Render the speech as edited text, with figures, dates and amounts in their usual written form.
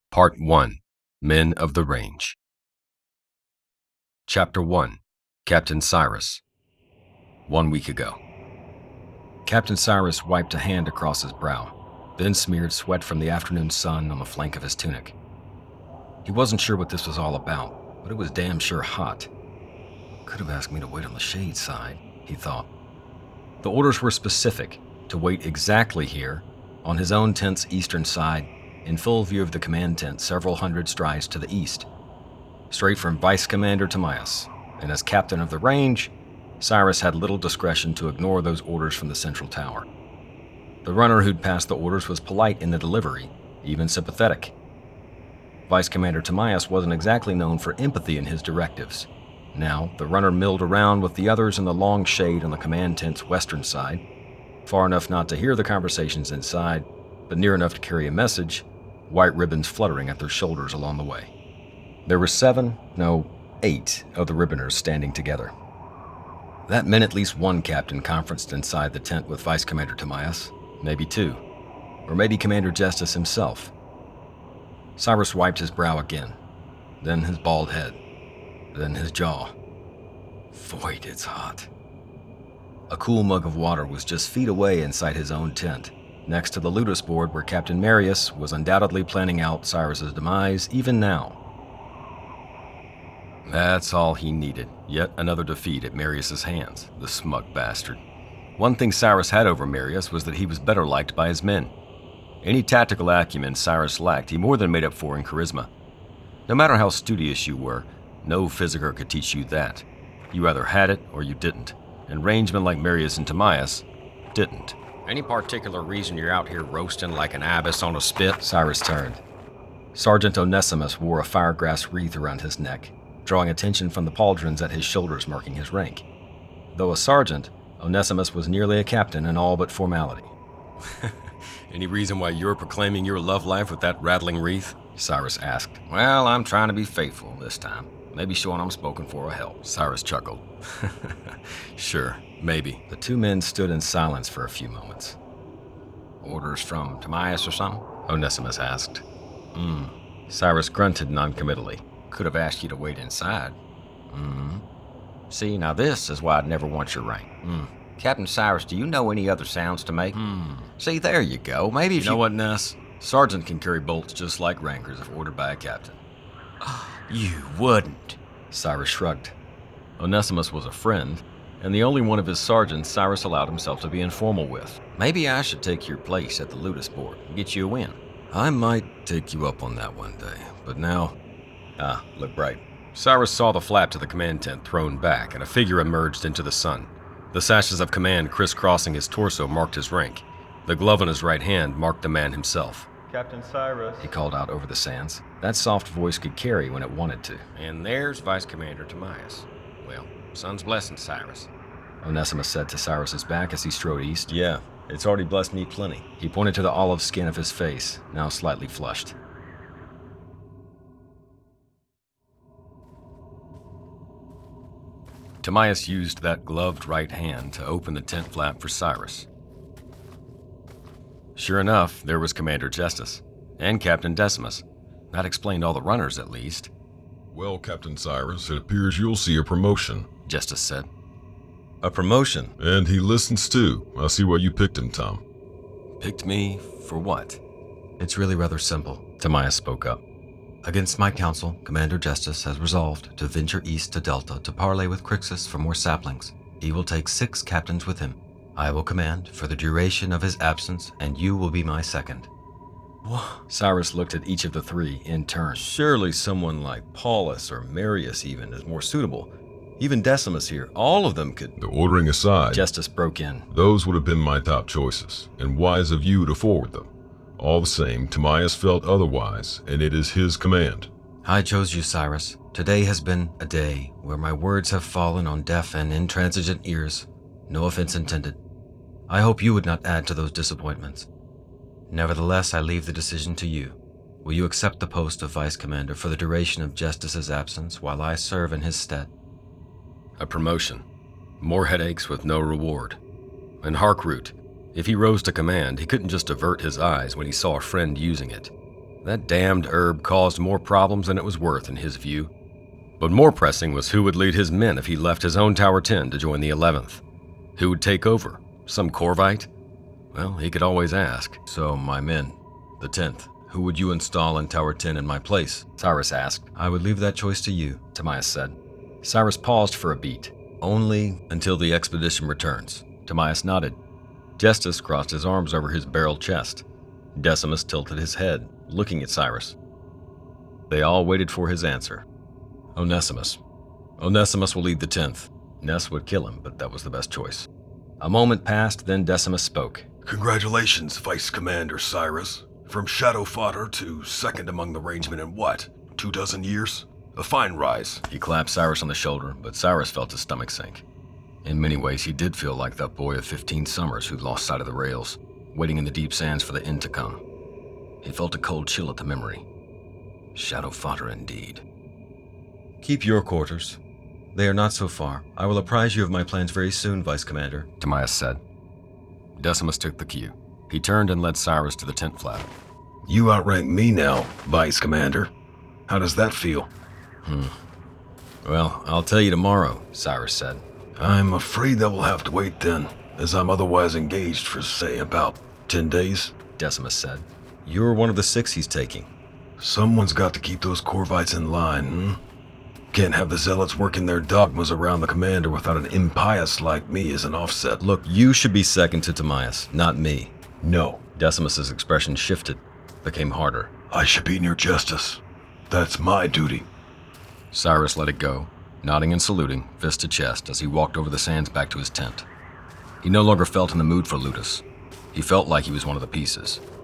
Part 1. Men of the Range. Chapter 1. Captain Cyrus. 1 week ago. Captain Cyrus wiped a hand across his brow, then smeared sweat from the afternoon sun on the flank of his tunic. He wasn't sure what this was all about, but it was damn sure hot. Could have asked me to wait on the shade side, he thought. The orders were specific, to wait exactly here, on his own tent's eastern side, in full view of the command tent several hundred strides to the east. Straight from Vice Commander Tamias, and as captain of the range, Cyrus had little discretion to ignore those orders from the central tower. The runner who'd passed the orders was polite in the delivery, even sympathetic. Vice Commander Tamias wasn't exactly known for empathy in his directives. Now, the runner milled around with the others in the long shade on the command tent's western side, far enough not to hear the conversations inside, but near enough to carry a message, white ribbons fluttering at their shoulders along the way. There were 8 of the ribboners standing together. That meant at least one captain conferenced inside the tent with Vice Commander Tamias, maybe 2, or maybe Commander Gestas himself. Cyrus wiped his brow again, then his bald head, then his jaw. Void, it's hot. A cool mug of water was just feet away inside his own tent, next to the Ludus board where Captain Marius was undoubtedly planning out Cyrus's demise even now. That's all he needed, yet another defeat at Marius's hands, the smug bastard. One thing Cyrus had over Marius was that he was better liked by his men. Any tactical acumen Cyrus lacked, he more than made up for in charisma. No matter how studious you were, no physiker could teach you that. You either had it or you didn't, and rangemen like Marius and Tamias didn't. Any particular reason you're out here roasting like an ibis on a spit? Cyrus turned. Sergeant Onesimus wore a firegrass wreath around his neck, drawing attention from the pauldrons at his shoulders marking his rank. Though a sergeant, Onesimus was nearly a captain in all but formality. Any reason why you're proclaiming your love life with that rattling wreath? Cyrus asked. Well, I'm trying to be faithful this time. Maybe showing I'm spoken for will help. Cyrus chuckled. Sure, maybe. The two men stood in silence for a few moments. Orders from Tamias or something? Onesimus asked. Cyrus grunted noncommittally. Could have asked you to wait inside. See, now this is why I'd never want your rank. Captain Cyrus, do you know any other sounds to make? See, there you go. Maybe if you know what, Ness? Sergeant can carry bolts just like rankers if ordered by a captain. You wouldn't. Cyrus shrugged. Onesimus was a friend, and the only one of his sergeants Cyrus allowed himself to be informal with. Maybe I should take your place at the Ludus board and get you a win. I might take you up on that one day, but now... look bright. Cyrus saw the flap to the command tent thrown back, and a figure emerged into the sun. The sashes of command crisscrossing his torso marked his rank. The glove on his right hand marked the man himself. Captain Cyrus, he called out over the sands. That soft voice could carry when it wanted to. And there's Vice Commander Tamias. Well, sun's blessing, Cyrus. Onesimus said to Cyrus's back as he strode east. Yeah, it's already blessed me plenty. He pointed to the olive skin of his face, now slightly flushed. Tamias used that gloved right hand to open the tent flap for Cyrus. Sure enough, there was Commander Gestas, and Captain Decimus. That explained all the runners, at least. Well, Captain Cyrus, it appears you'll see a promotion, Gestas said. A promotion? And he listens too. I see why you picked him, Tom. Picked me for what? It's really rather simple, Tamias spoke up. Against my counsel, Commander Gestas has resolved to venture east to Delta to parley with Crixus for more saplings. He will take 6 captains with him. I will command for the duration of his absence, and you will be my second. What? Cyrus looked at each of the 3 in turn. Surely someone like Paulus or Marius even is more suitable. Even Decimus here, all of them could... The ordering aside, Gestas broke in. Those would have been my top choices, and wise of you to forward them. All the same, Tamias felt otherwise, and it is his command. I chose you, Cyrus. Today has been a day where my words have fallen on deaf and intransigent ears. No offense intended. I hope you would not add to those disappointments. Nevertheless, I leave the decision to you. Will you accept the post of Vice Commander for the duration of Gestas' absence while I serve in his stead? A promotion. More headaches with no reward. And Harkroot, if he rose to command, he couldn't just avert his eyes when he saw a friend using it. That damned herb caused more problems than it was worth in his view. But more pressing was who would lead his men if he left his own Tower 10 to join the 11th. Who would take over? Some Corvite? Well, he could always ask. So, my men, the 10th, who would you install in Tower 10 in my place? Cyrus asked. I would leave that choice to you, Timaeus said. Cyrus paused for a beat. Only until the expedition returns. Timaeus nodded. Gestas crossed his arms over his barreled chest. Decimus tilted his head, looking at Cyrus. They all waited for his answer. Onesimus. Onesimus will lead the 10th. Ness would kill him, but that was the best choice. A moment passed, then Decimus spoke. Congratulations, Vice Commander Cyrus. From shadow fodder to second among the rangemen in what, 24 years? A fine rise. He clapped Cyrus on the shoulder, but Cyrus felt his stomach sink. In many ways, he did feel like that boy of 15 summers who'd lost sight of the rails, waiting in the deep sands for the end to come. He felt a cold chill at the memory. Shadow fodder indeed. Keep your quarters. They are not so far. I will apprise you of my plans very soon, Vice Commander, Timaeus said. Decimus took the cue. He turned and led Cyrus to the tent flap. You outrank me now, Vice Commander. How does that feel? Well, I'll tell you tomorrow, Cyrus said. I'm afraid that will have to wait then, as I'm otherwise engaged for, say, about 10 days, Decimus said. You're one of the 6 he's taking. Someone's got to keep those Corvites in line, Can't have the Zealots working their dogmas around the commander without an impious like me as an offset. Look, you should be second to Timaeus, not me. No. Decimus's expression shifted, became harder. I should be near Gestas. That's my duty. Cyrus let it go, nodding and saluting, fist to chest, as he walked over the sands back to his tent. He no longer felt in the mood for Ludus. He felt like he was one of the pieces,